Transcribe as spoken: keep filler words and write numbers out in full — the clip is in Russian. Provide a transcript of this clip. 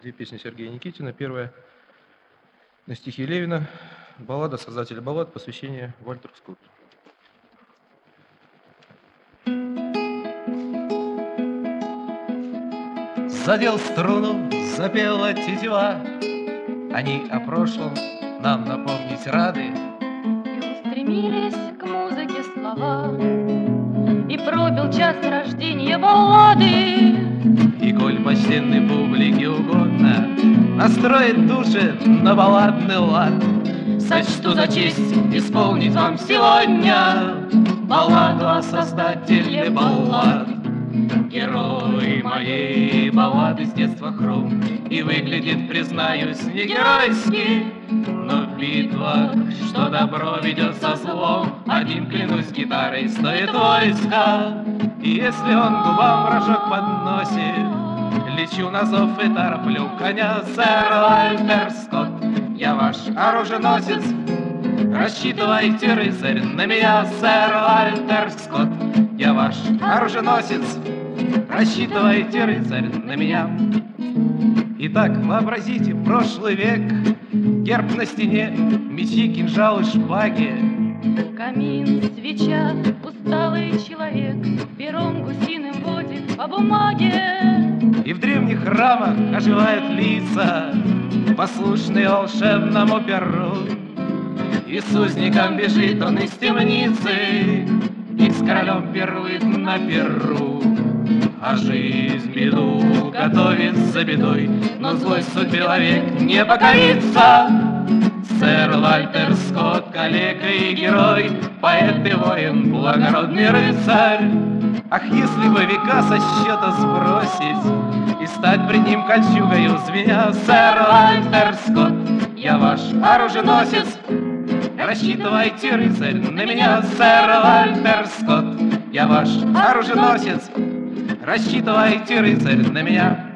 Две песни Сергея Никитина. Первая на стихи Левина, баллада создателя баллад, посвящение Вальтеру Скотту. Задел струну, запела тетива, они о прошлом нам напомнить рады. И устремились к музыке слова, и пробил час рождения баллады. И коль почтенной публике угодно настроить души на балладный лад, сочту за честь исполнить вам сегодня балладу о создателе баллад. Герой моей баллады с детства хром и выглядит, признаюсь, не геройски, но в битвах, что добро ведет со злом, один, клянусь, гитарой стоит войска. И если он губам рожок подносит, лечу на зов и тороплю коня. Сэр Вальтер Скотт, я ваш оруженосец, рассчитывайте, рыцарь, на меня. Сэр Вальтер Скотт, я ваш оруженосец, рассчитывайте, рыцарь, на меня. Итак, вообразите прошлый век, герб на стене, мечи, кинжалы, шпаги. Камин, свеча, усталый человек, пером гусиным водит по бумаге. И в древних храмах оживают лица, послушные волшебному перу. И с узником бежит он из темницы, и с королем пирует на перу. А жизнь беду готовит за бедой, но злой судьбе вовек не покорится. Сэр Вальтер Скотт, калека и герой, поэт и воин, благородный рыцарь. Ах, если бы века со счета сбросить и стать пред ним кольчугою звеня. Сэр Вальтер Скотт, я ваш оруженосец, рассчитывайте, рыцарь, на меня. Сэр Вальтер Скотт, я ваш оруженосец, рассчитывайте, рыцарь, на меня.